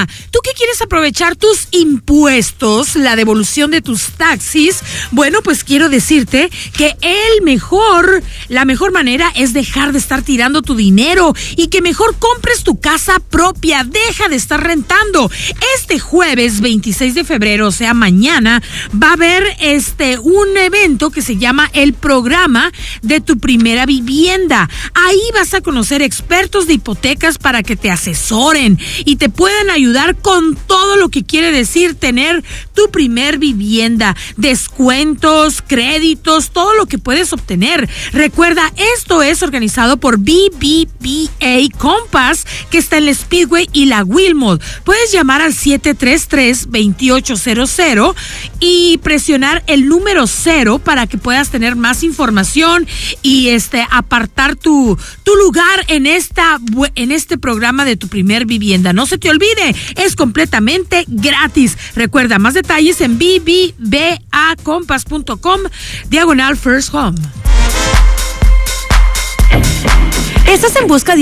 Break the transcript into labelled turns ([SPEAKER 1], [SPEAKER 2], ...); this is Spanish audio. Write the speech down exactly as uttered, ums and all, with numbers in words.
[SPEAKER 1] programa. ¿Tú qué quieres aprovechar tus impuestos, la devolución de tus taxis? Bueno, pues quiero decirte que el mejor, la mejor manera es dejar de estar tirando tu dinero y que mejor compres tu casa propia. Deja de estar rentando. Este jueves veintiséis de febrero, o sea, mañana, va a haber este un evento que se llama el programa de tu primera vivienda. Ahí vas a conocer expertos de hipotecas para que te asesoren y te puedan ayudar con todo lo que quiere decir tener tu primer vivienda, descuentos, créditos, todo lo que puedes obtener. Recuerda, esto es organizado por B B B A Compass, que está en la Speedway y la Wilmot. Puedes llamar al siete tres tres, dos ocho cero cero y presionar el número cero para que puedas tener más información y este apartar tu, tu lugar en esta en este programa de tu primer vivienda. No se te olvide, es completamente gratis. Recuerda, más detalles en b b b a compass punto com diagonal first home.
[SPEAKER 2] ¿Estás en busca de